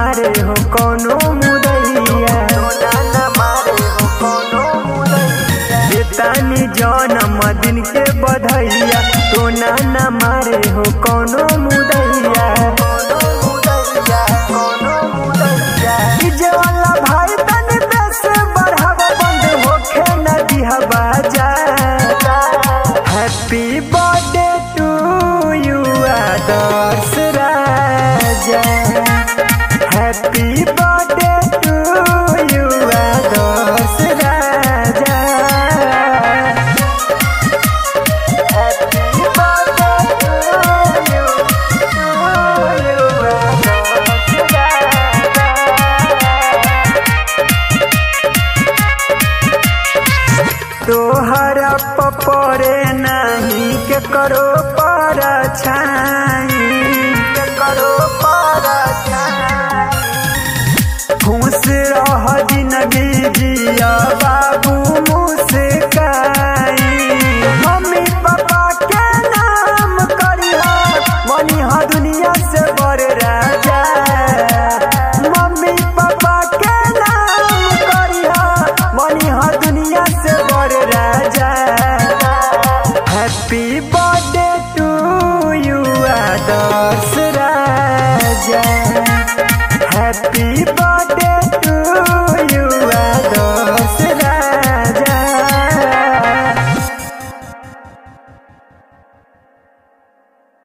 मारे हो कोनो मुदैया, टोना न मारे हो कोनो मुदैया। बेतानी जन्म दिन के बधैया, टोना न मारे हो कोनो मुदैया, कोनो मुदैया, कोनो मुदैया। डीजे वाला भाई तनी बेस बढ़ावा, बंद होखे न दिहा बाजा। Happy birthday to you Adarsh Raja, happy birthday to you Adarsh Raja, happy birthday to you Adarsh Raja. तोहरा पपरे नहीं के करो पर छाई, के करो पर छाई। खुश रह जिंदगी जिया बाबू